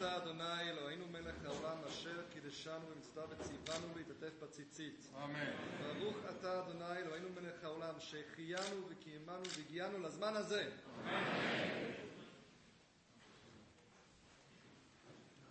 אתה אדוני אלוהינו מלך העולם אשר קידשנו ומצווה וציוונו להתעטף בציצית. אמן. ברוך אתה אדוני אלוהינו מלך העולם שהחיינו וקיימנו והגיענו לזמן הזה. אמן.